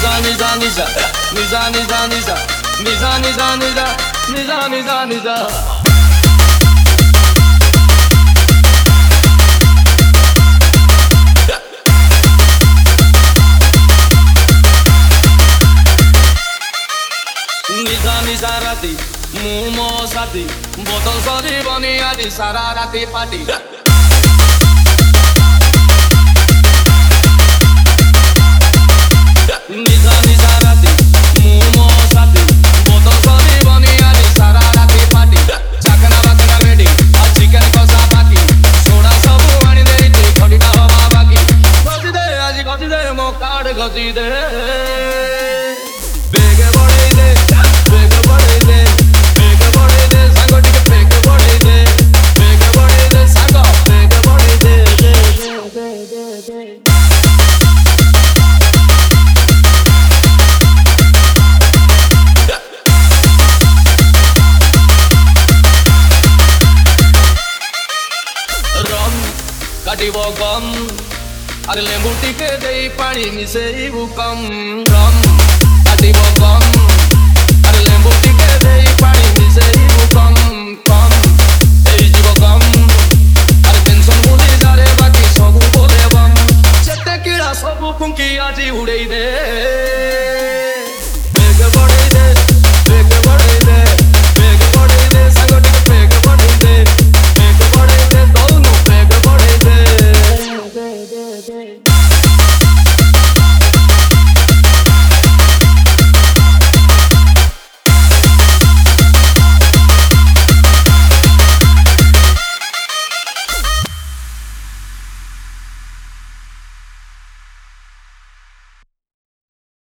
niza niza niza niza niza niza niza niza niza niza niza. Niza niza rati, mumo sati, botol sori boni adi sara rati party. Niza niza rati, mumo sati, botol sori boni adi sara rati party. Chakna bakna ready, a chicken kosa baki, soda sabu ani de iti khodi ta hava baki. Goji de aji goji de mo card goji de. Bege bode de, bege bode de, bege bode de, sango tige bege bode de, bege bode de, sango bege bode de, de. काटिबो गम अरे लेंबू टिके दे पानी मिसेइबु कम रम काटिबो गम